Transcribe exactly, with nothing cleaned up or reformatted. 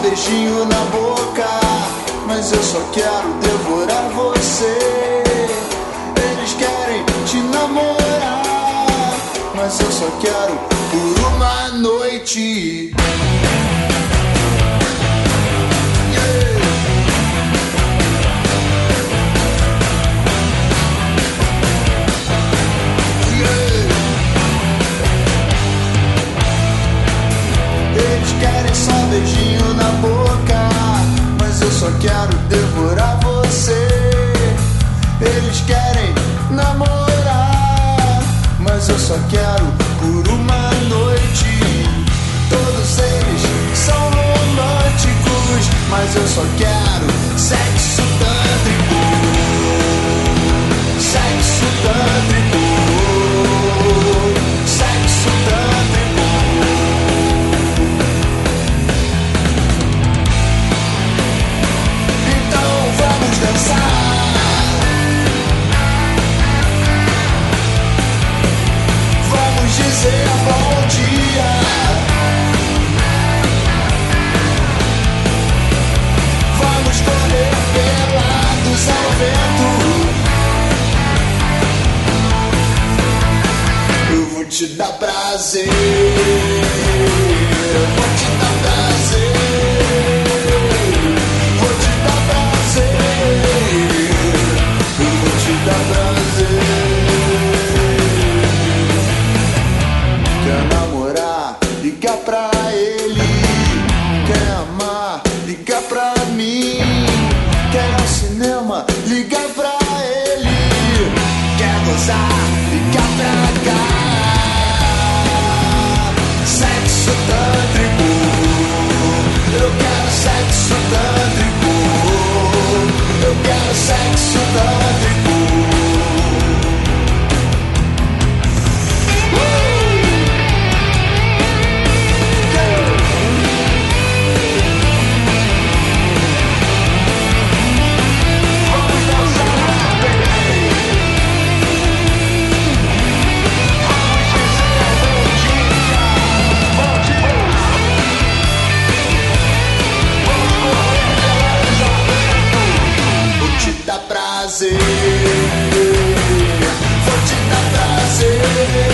beijinho na boca, mas eu só quero devorar você. Eles querem te namorar, mas eu só quero por uma noite. Querem só beijinho na boca, mas eu só quero devorar você. Eles querem namorar, mas eu só quero por uma noite. Todos eles são românticos, mas eu só quero sexo tântrico. Sexo tântrico. Sexo tântrico. Vamos dizer bom dia. Vamos correr pelados ao vento. Eu vou te dar prazer. Eu vou te dar prazer. Dá prazer. Quer namorar? Liga pra ele. Quer amar? Liga pra mim. Quer ir ao cinema? Liga pra ele. Quer gozar? Liga pra cá. Sexo tântrico. Eu quero sexo tântrico. Eu quero sexo tântrico. Prazer, vou te dar prazer.